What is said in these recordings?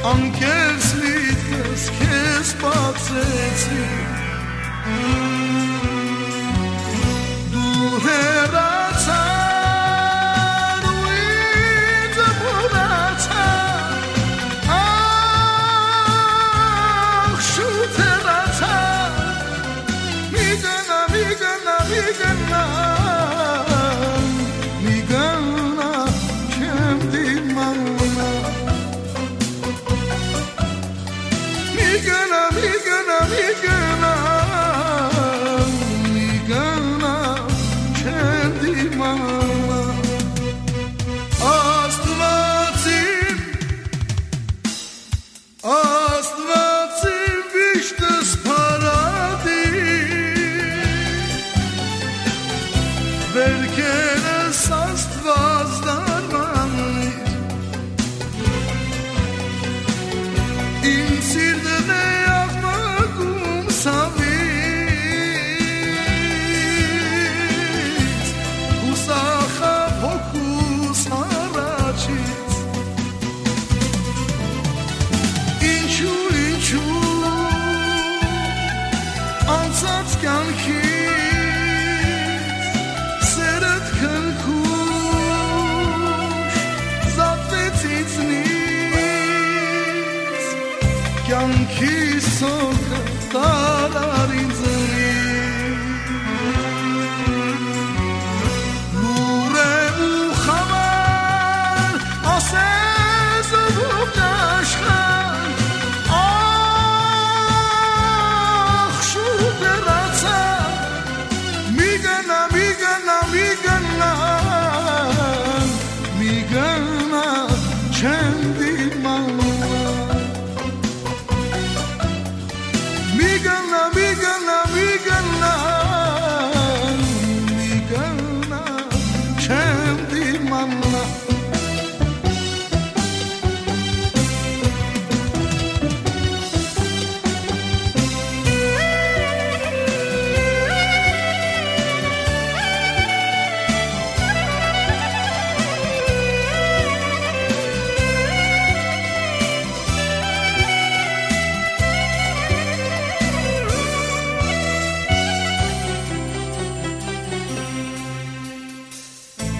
անկեղծ միտքս քեզ բացեցի դու հեռացար ու ինձ մոռացար ախ շուտ հեռացար մի գնա չեմ դիմանա Աստվածին վիշտս պարադի վերքերս Աստված դարմանիր իմ սիրտն է աղմկում սավից ու սախավ հոգուս առաջից անցած կյանքից սերդ քնքուշ զատվեց ինձնից կյանքի սոկը տարար ինձնից լուր է ու խավար ասես ողջ աշխարհ չեմ դիմանա մի գնա չեմ դիմանա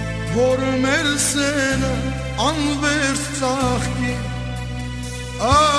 որ մեր սերը անվերջ ծաղկի